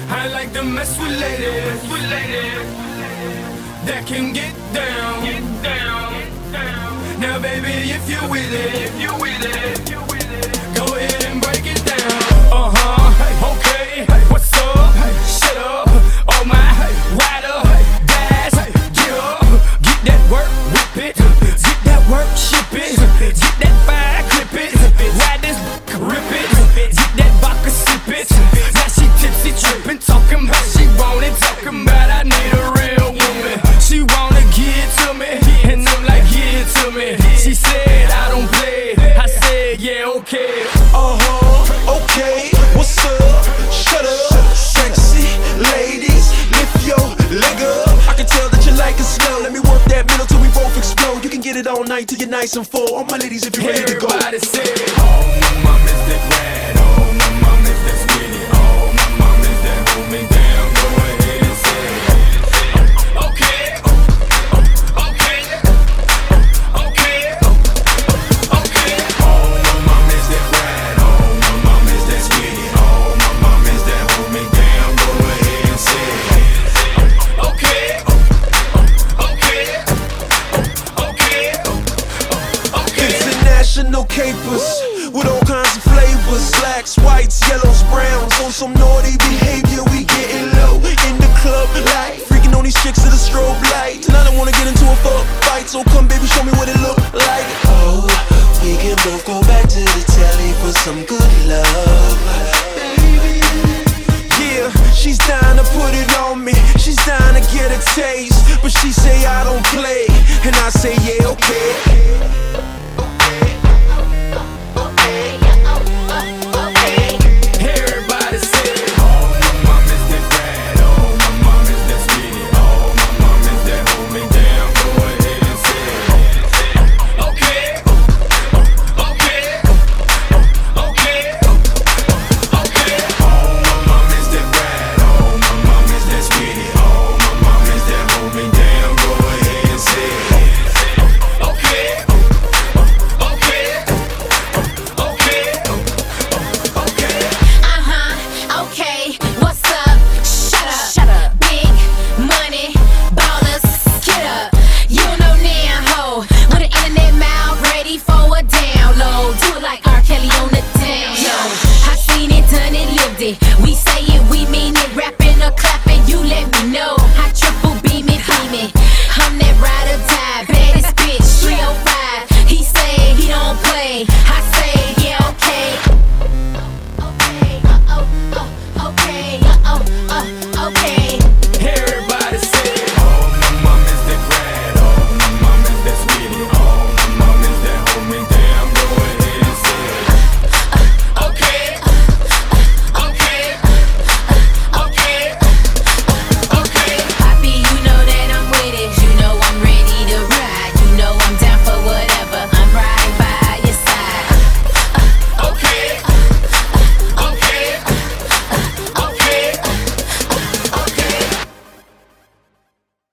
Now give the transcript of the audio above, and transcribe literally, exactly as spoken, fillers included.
I like to mess with ladies, with ladies that can get down, get down, get down. Now baby, if you with it, if you with it, go ahead and break it down. Uh-huh, okay, what's up? Shut up, oh my, ride up, dash, get up, get that work, whip it, get that work, ship it, get that fire, clip it, ride this, rip it, get that vodka, sip it. Now she tipsy, trippin', talking about she want it, talking about I need a real woman. She wanna give it to me, and I'm like, give it to me. She said I don't play, I said yeah, okay. Uh-huh, okay, what's up? Shut up, sexy ladies, lift your leg up. I can tell that you like it slow. Let me work that middle till we both explode. You can get it all night till you're nice and full. All my ladies, if you're ready to go. Everybody say, oh my mom is that rad, oh my mom is that sweetie, oh my mom is that hold me down. Go ahead and say, okay, okay, okay, okay. Oh my mom is that rad, oh my mom is that sweetie, oh my mom is that hold me down. Go ahead and say, okay, okay, okay, okay. International capers with all kinds of flavors, blacks, whites, yellows, browns. On some naughty behavior, we getting low in the club, like freaking on these chicks to the strobe light. Tonight I wanna get into a fuck fight, so come baby, show me what it look like. Oh, we can both go back to the telly for some good love. Yeah, she's down to put it on me, she's down to get a taste, but she say I don't play, and I say yeah, okay. Everybody say, oh my mom is that rad, oh my mom is that sweetie, oh my mom is that hold me down. Go ahead and say, okay, okay, okay, okay. Oh my mom is that rad, oh my mom is that sweetie, oh my mom is that hold me down. Go ahead and say, okay, okay, okay, okay. Uh-huh, okay, what's up? Shut up, shut up. Big money, ballers, get up. You know now, ho, with an internet mouth ready for a download. Do it like R. Kelly on the down. Yo, I seen it, done it, lived it. We